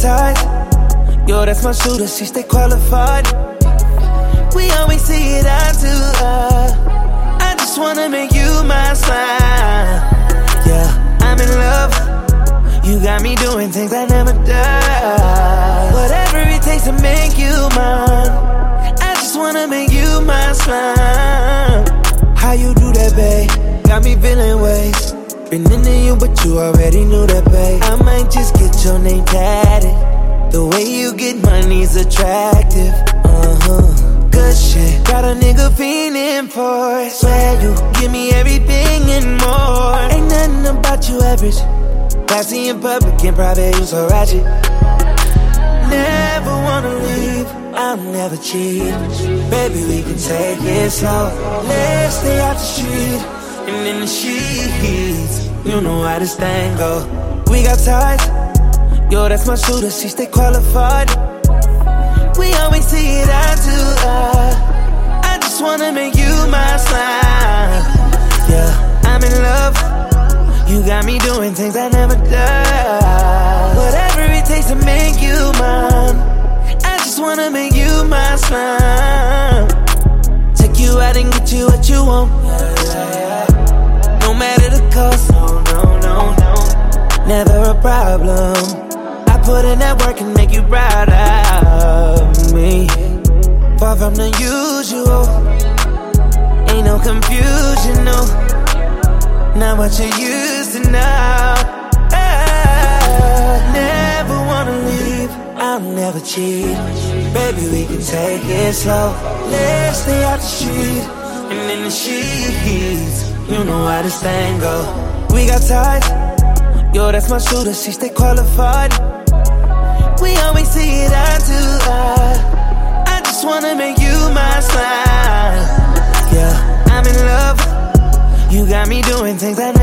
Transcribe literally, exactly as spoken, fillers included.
ties. Yo, that's my shooter, she stay qualified. We always see it eye to eye. I just wanna make you my slime. Yeah, I'm in love. You got me doing things I never done. Whatever it takes to make you mine. I just wanna make you my slime. How you do that, babe? Got me feeling ways. Been into you, but you already knew that, babe. I might just get your name tatted. The way you get money's attractive. Uh-huh. Good shit. Got a nigga feeling for it. Swear you give me everything and more. Ain't nothing about you average. Classy in public and private, you so ratchet. Never wanna leave, I'll never cheat. Baby, we can take it slow. Let's stay out the street and in the sheets. You know how this thing go. We got ties. Yo, that's my shooter, she stay qualified. We always see it eye to eye. I just wanna make you my slime. Yeah, I'm in love. You got me doing things I never done. Whatever it takes to make you mine. I just wanna make you my slime. Take you out and get you what you want. No matter the cost, no, no, no, no. Never a problem. I put in that work and make you proud of me. Far from the usual. Ain't no confusion, no. Not what you used to know. I never wanna leave, I'll never cheat. Baby, we can take it slow. Let's stay out the street and in the sheets. You know how this thing go. We got ties. Yo, that's my shooter, she stay qualified. We always see it eye to eye. I just wanna make you my slime. Yeah, I'm in love. You got me doing things I